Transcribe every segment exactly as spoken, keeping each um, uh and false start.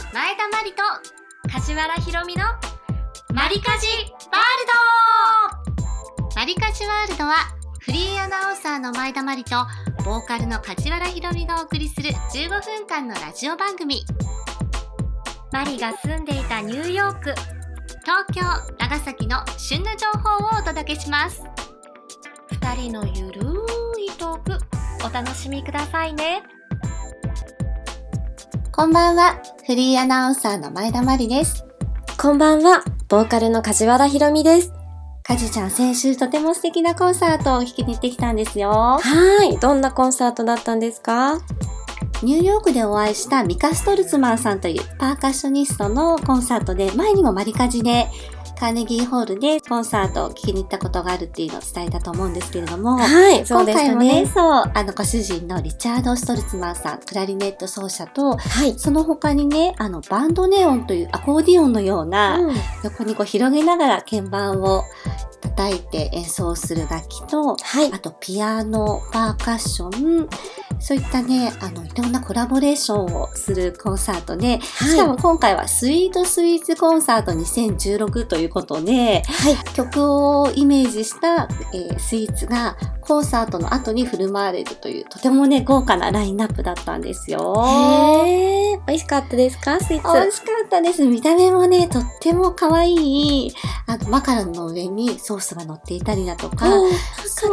前田まりと梶原ひろみのマリカジワールド。マリカジワールドはフリーアナウンサーの前田まりとボーカルの梶原ひろみがお送りするじゅうごふんかんのラジオ番組。マリが住んでいたニューヨーク、東京、長崎の旬の情報をお届けします。ふたりのゆるいトーク、お楽しみくださいね。こんばんは、フリーアナウンサーの前田まりです。 こんばんは、ボーカルの梶原ひろみです。 かじちゃん、先週とても素敵なコンサートを聴きに行ってきたんですよ。 はい、どんなコンサートだったんですか？ ニューヨークでお会いしたミカ・ストルツマンさんというパーカッショニストのコンサートで、前にもマリカジでカーネギーホールでコンサートを聴きに行ったことがあるっていうのを伝えたと思うんですけれども、 はい、そうでしたね。 今回もね、そう、あのご主人のリチャード・ストルツマンさん、クラリネット奏者と、はい、その他にね、あのバンドネオンというアコーディオンのような、うん、横にこう広げながら鍵盤を叩いて演奏する楽器と、はい、あとピアノ、パーカッション、そういったね、あのいろんなコラボレーションをするコンサートで、はい、しかも今回はスイートスイーツコンサートにせんじゅうろくということで、はい、曲をイメージした、えー、スイーツがコンサートの後に振る舞われるという、とてもね豪華なラインナップだったんですよ。 へー、美味しかったですか？スイーツ。 美味しかったです。見た目もね、とっても可愛いあのマカロンの上にソースが乗っていたりだとか、そう、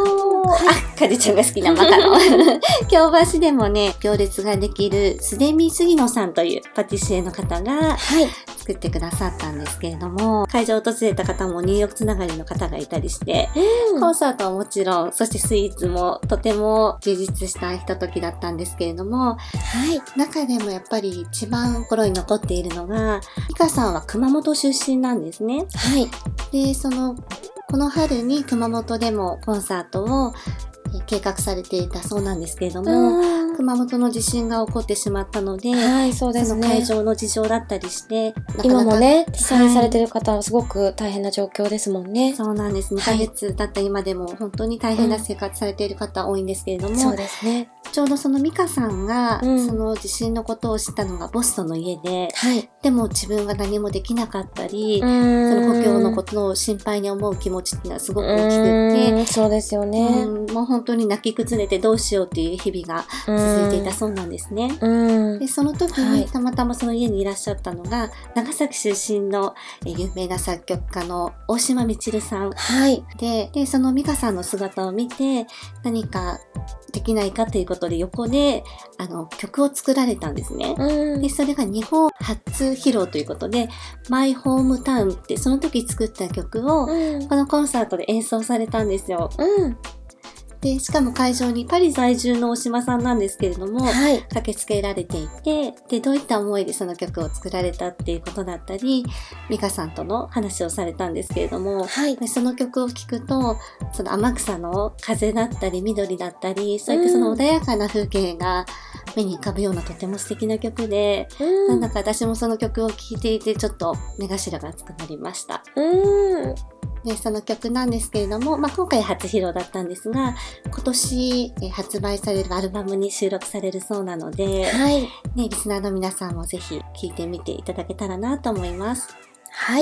はい、あ、かじちゃんが好きなマカロン。京橋でもね、行列ができるスデミ杉野さんというパティシエの方が作ってくださったんですけれども、はい、会場を訪れた方もニューヨークつながりの方がいたりして、うん、コンサートはもちろん、そしてスイーツもとても充実したひとときだったんですけれども、はい、中でもやっぱり一番心に残っているのが、ミカさんは熊本出身なんですね。はい。で、その、この春に熊本でもコンサートを計画されていたそうなんですけれども、熊本の地震が起こってしまったので、はい、そうですね、その会場の事情だったりして、なかなか今もね、被災されてる方はすごく大変な状況ですもんね。 そうなんです。にかげつ経った今でも本当に大変な生活されている方多いんですけれども、うん、 そうですね。 ちょうどそのミカさんが、うん、その地震のことを知ったのがボストンの家で、はい、でも自分が何もできなかったり、その故郷のことを心配に思う気持ちっていうのはすごく大きくて、 そうですよね、 うん。もう本当に泣き崩れてどうしようっていう日々が続いていたそうなんですね。うん、でその時にたまたまその家にいらっしゃったのが、長崎出身の有名な作曲家の大島みちるさん、はい、で, でそのミカさんの姿を見て何かできないかということで横であの曲を作られたんですね。うん、でそれが日本初披露ということで、マイホームタウンってその時作った曲を、うん、このコンサートで演奏されたんですよ。うん、でしかも会場にパリ在住の大島さんなんですけれども、はい、駆けつけられていて、でどういった思いでその曲を作られたっていうことだったり、ミカさんとの話をされたんですけれども、はい、でその曲を聴くと、その天草の風だったり緑だったり、そういったその穏やかな風景が目に浮かぶようなとても素敵な曲で、うん、なんだか私もその曲を聴いていてちょっと目頭が熱くなりました。うんでその曲なんですけれども、まあ、今回初披露だったんですが、今年え発売されるアルバムに収録されるそうなので、はいね、リスナーの皆さんもぜひ聴いてみていただけたらなと思います。 はい。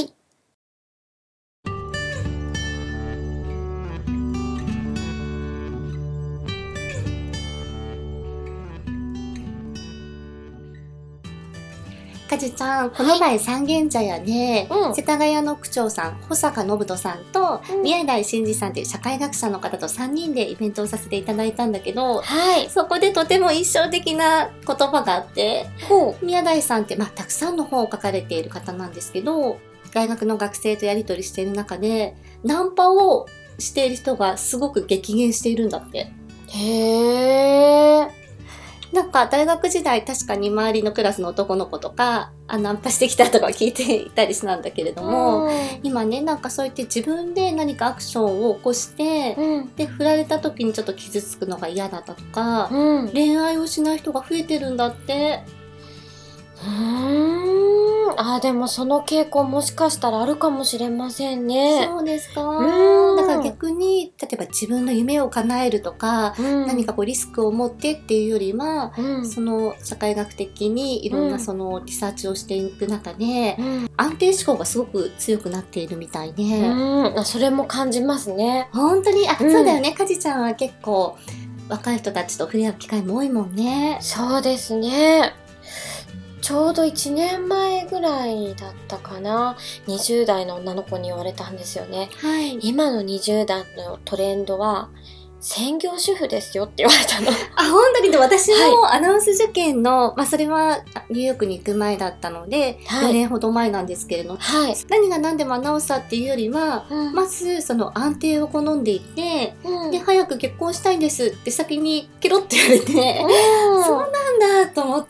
かじちゃん、この前三軒茶屋で、はい、世田谷の区長さん、保坂信人さんと、うん、宮台真司さんという社会学者の方とさんにんでイベントをさせていただいたんだけど、はい、そこでとても印象的な言葉があって、宮台さんって、まあ、たくさんの本を書かれている方なんですけど、大学の学生とやり取りしている中で、ナンパをしている人がすごく激減しているんだって。 へー。 なんか大学時代確かに周りのクラスの男の子とかあナンパしてきたとか聞いていたりしたんだけれども、今ねなんかそう言って自分で何かアクションを起こして、うん、で振られた時にちょっと傷つくのが嫌だったとか、うん、恋愛をしない人が増えてるんだって。 うーん、あでもその傾向もしかしたらあるかもしれませんね。 そうですか。だかだ逆に例えば自分の夢を叶えるとか、うん、何かこうリスクを持ってっていうよりは、うん、その社会学的にいろんなそのリサーチをしていく中で、うん、安定志向がすごく強くなっているみたいで、 うん、それも感じますね。 本当にあ、うん、そうだよね。かじちゃんは結構若い人たちと触れ合う機会も多いもんね。 そうですね。ちょうどいちねんまえぐらいだったかな、にじゅう代の女の子に言われたんですよね、 はい、 今のにじゅう代のトレンドは専業主婦ですよって言われたの。 あ、本当に。で私もアナウンス受験の、はい、まあそれはニューヨークに行く前だったので、はい、よねんほど前なんですけれども、はい、何が何でもアナウンサーっていうよりは、うん、まずその安定を好んでいて、うん、で早く結婚したいんですって先にケロって言われて、うん、そうなんだと思って、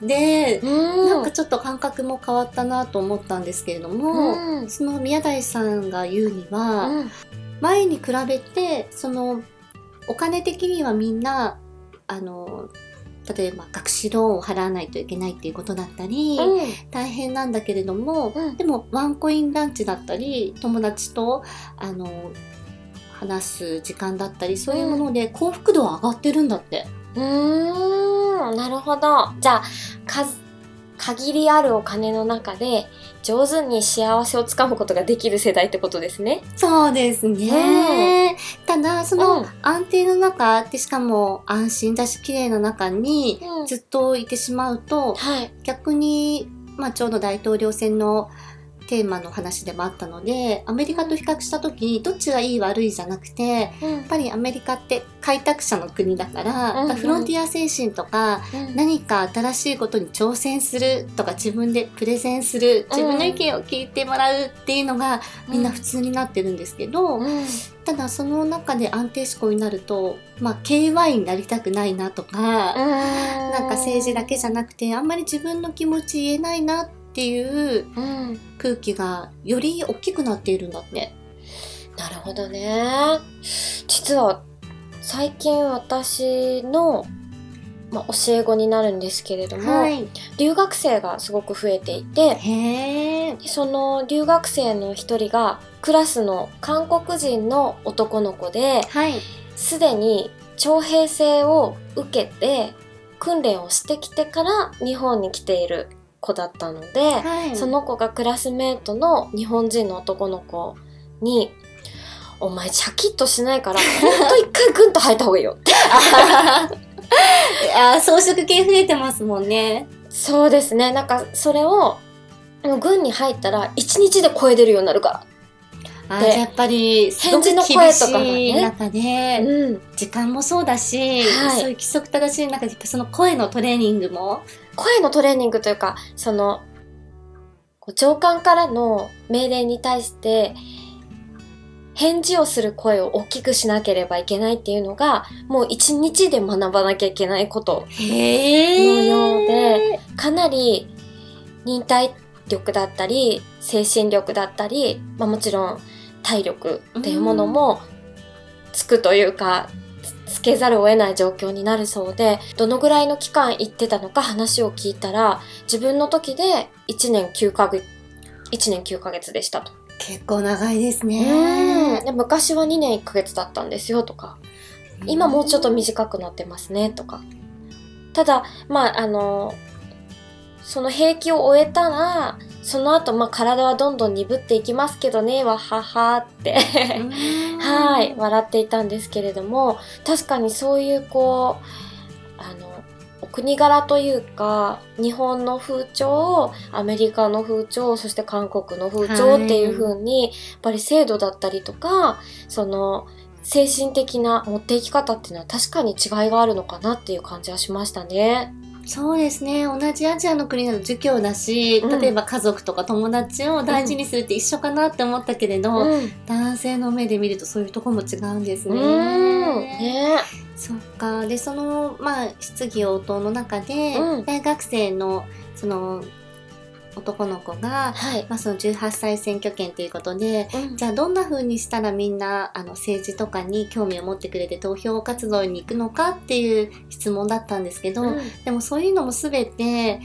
うん、なんかちょっと感覚も変わったなと思ったんですけれども、うん、その宮台さんが言うには、うん、前に比べてそのお金的にはみんなあの例えば学資ローンを払わないといけないっていうことだったり、うん、大変なんだけれども、うん、でもワンコインランチだったり友達とあの話す時間だったりそういうもので幸福度は上がってるんだって。 うーん、なるほど。じゃあ数限りあるお金の中で上手に幸せをつかむことができる世代ってことですね。 そうですね、うん、ただその安定の中でしかも安心だし綺麗な中にずっといてしまうと、うんはい、逆に、まあ、ちょうど大統領選のテーマの話でもあったのでアメリカと比較した時にどっちがいい悪いじゃなくて、うん、やっぱりアメリカって開拓者の国だから、うんうん、フロンティア精神とか、うん、何か新しいことに挑戦するとか自分でプレゼンする自分の意見を聞いてもらうっていうのが、うん、みんな普通になってるんですけど、うん、ただその中で安定志向になると、まあ、ケーワイ になりたくないなとか、うん、なんか政治だけじゃなくてあんまり自分の気持ち言えないなってっていう空気がより大きくなっているんだって。 なるほどね。実は最近私の、まあ、教え子になるんですけれども、はい、留学生がすごく増えていて、 へー。 その留学生の一人がクラスの韓国人の男の子で、すで、はい、に徴兵制を受けて訓練をしてきてから日本に来ている子だったので、はい、その子がクラスメートの日本人の男の子にお前シャキッとしないからほんと一回グンと吐いた方がいいよってあ、装飾系増えてますもんね。 そうですね。なんかそれを軍に入ったら一日で声出るようになるからあでやっぱりすごく厳しい中で、うん、時間もそうだし、はい、そういう規則正しい中でその声のトレーニングも声のトレーニングというかその上官からの命令に対して返事をする声を大きくしなければいけないっていうのがもう一日で学ばなきゃいけないことのようで、かなり忍耐力だったり精神力だったり、まあ、もちろん体力っていうものもつくというか、うん、つけざるを得ない状況になるそうで、どのぐらいの期間行ってたのか話を聞いたら自分の時でいちねんきゅうかげついちねんきゅうかげつでしたと。 結構長いですね。 で昔はにねんいっかげつだったんですよとか、今もうちょっと短くなってますねとか。ただまああのその兵役を終えたらその後まあ体はどんどん鈍っていきますけどねわははってはい笑っていたんですけれども、確かにそういうこうあのお国柄というか日本の風潮、アメリカの風潮、そして韓国の風潮っていう風に、はい、やっぱり制度だったりとかその精神的な持っていき方っていうのは確かに違いがあるのかなっていう感じはしましたね。 そうですね。同じアジアの国だと儒教だし、うん、例えば家族とか友達を大事にするって一緒かなって思ったけれど、うん、男性の目で見るとそういうところも違うんですね。 うんね。 そっか。でそのまあ質疑応答の中で、うん、大学生のその男の子が、はいまあ、そのじゅうはっさい選挙権ということで、うん、じゃあどんな風にしたらみんなあの政治とかに興味を持ってくれて投票活動に行くのかっていう質問だったんですけど、うん、でもそういうのも全て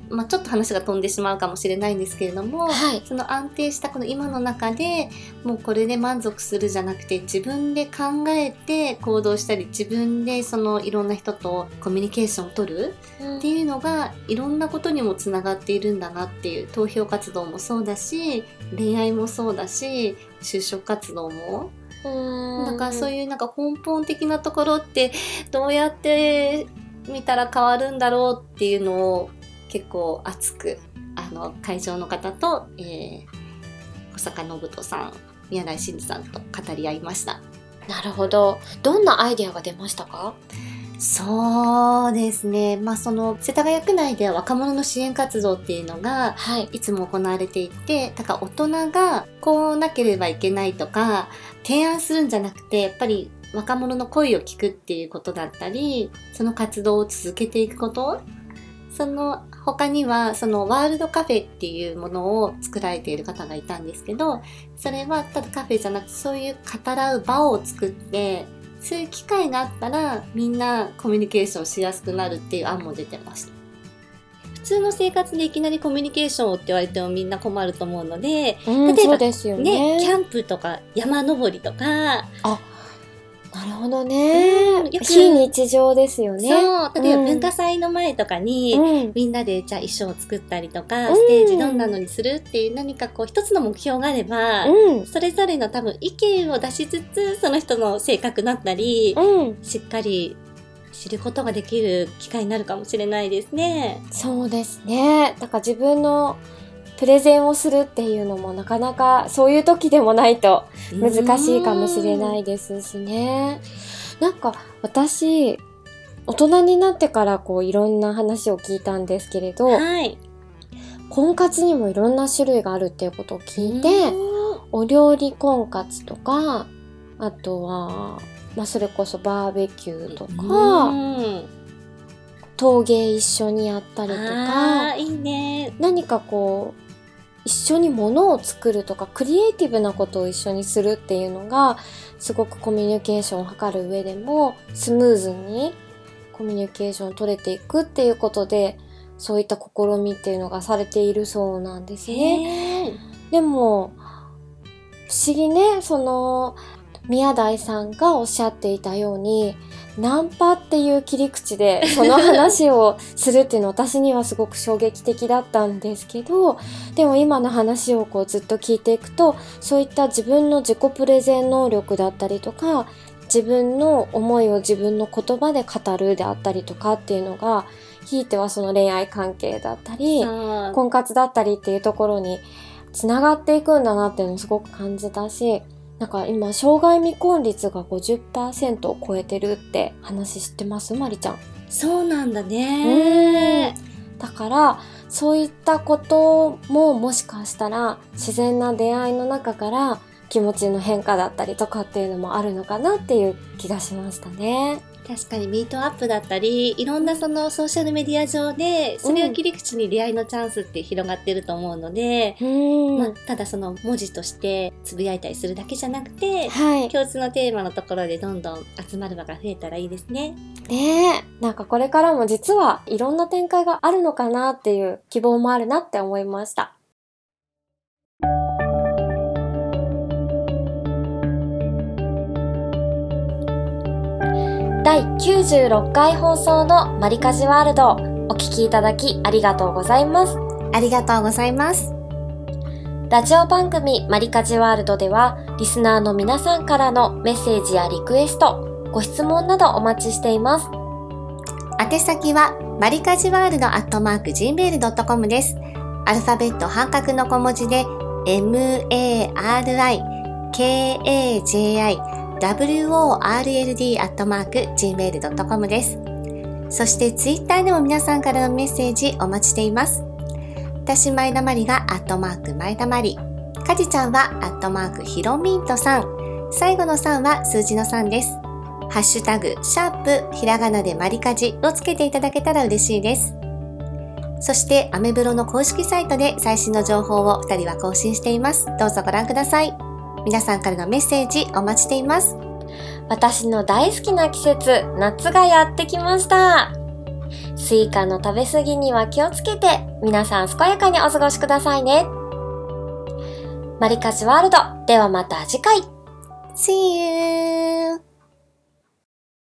まあ、ちょっと話が飛んでしまうかもしれないんですけれども、 はい、 その安定したこの今の中でもうこれで満足するじゃなくて、自分で考えて行動したり、自分でそのいろんな人とコミュニケーションを取るっていうのがいろんなことにもつながっているんだなっていう、投票活動もそうだし、恋愛もそうだし、就職活動も。だからそういうなんか根本的なところってどうやって見たら変わるんだろうっていうのを結構熱くあの会場の方と、えー、小坂信人さん、宮台真司さんと語り合いました。 なるほど。どんなアイデアが出ましたか？ そうですね、まあ、その世田谷区内では若者の支援活動っていうのがいつも行われていて、だから大人がこうなければいけないとか提案するんじゃなくて、やっぱり若者の声を聞くっていうことだったり、その活動を続けていくこと、その他にはそのワールドカフェっていうものを作られている方がいたんですけど、それはただカフェじゃなくてそういう語らう場を作って、そういう機会があったらみんなコミュニケーションしやすくなるっていう案も出てました。普通の生活でいきなりコミュニケーションをって言われてもみんな困ると思うので、 うん、 例えばそうですよね、 ね、キャンプとか山登りとか、 あ、なるほどね、うん、 よく非日常ですよね。 そう、例えば文化祭の前とかに、うん、みんなでじゃあ衣装を作ったりとか、うん、ステージどんなのにするっていう何かこう一つの目標があれば、うん、それぞれの多分意見を出しつつ、その人の性格だったり、うん、しっかり知ることができる機会になるかもしれないですね。 そうですね。だから自分のプレゼンをするっていうのもなかなかそういう時でもないと難しいかもしれないですしね。なんか私大人になってからこういろんな話を聞いたんですけれど、はい、婚活にもいろんな種類があるっていうことを聞いて、お料理婚活とか、あとは、まあ、それこそバーベキューとか、陶芸一緒にやったりとか、 いいね、 何かこう一緒に物を作るとかクリエイティブなことを一緒にするっていうのがすごくコミュニケーションを図る上でもスムーズにコミュニケーションを取れていくっていうことで、そういった試みっていうのがされているそうなんですね。でも不思議ね、その宮台さんがおっしゃっていたようにナンパっていう切り口でその話をするっていうのは私にはすごく衝撃的だったんですけど、でも今の話をこうずっと聞いていくと、そういった自分の自己プレゼン能力だったりとか、自分の思いを自分の言葉で語るであったりとかっていうのが、ひいてはその恋愛関係だったり婚活だったりっていうところにつながっていくんだなっていうのをすごく感じたし、なんか今障害未婚率が ごじゅっパーセント を超えてるって話知ってます？まりちゃん。 そうなんだね。 だからそういったことももしかしたら自然な出会いの中から気持ちの変化だったりとかっていうのもあるのかなっていう気がしましたね。 確かにミートアップだったり、いろんなそのソーシャルメディア上でそれを切り口に出会いのチャンスって広がってると思うので、うんまあ、ただその文字としてつぶやいたりするだけじゃなくて、はい、共通のテーマのところでどんどん集まる場が増えたらいいですね。 ねえ、なんかこれからも実はいろんな展開があるのかなっていう希望もあるなって思いました。だいきゅうじゅうろっかい放送のマリカジワールド、お聞きいただきありがとうございます。 ありがとうございます。 ラジオ番組マリカジワールドでは、リスナーの皆さんからのメッセージやリクエスト、ご質問などお待ちしています。 宛先はマリカジワールドアットマーク ジーメールドットコム です。アルファベット半角の小文字で エムエーアールアイケーエージェーアイダブリューオーアールエルディー アットマーク ジーメールドットコム です。そしてツイッターでも皆さんからのメッセージお待ちしています。私前田まりがアットマーク前田まり、かじちゃんはアットマークひろみんとさん、最後のさんは数字のさんです。ハッシュタグシャープひらがなでまりかじをつけていただけたら嬉しいです。そしてアメブロの公式サイトで最新の情報をふたりは更新しています。どうぞご覧ください。皆さんからのメッセージお待ちしています。 私の大好きな季節、夏がやってきました。 スイカの食べ過ぎには気をつけて、皆さん健やかにお過ごしくださいね。マリカジワールド、ではまた次回。 See you!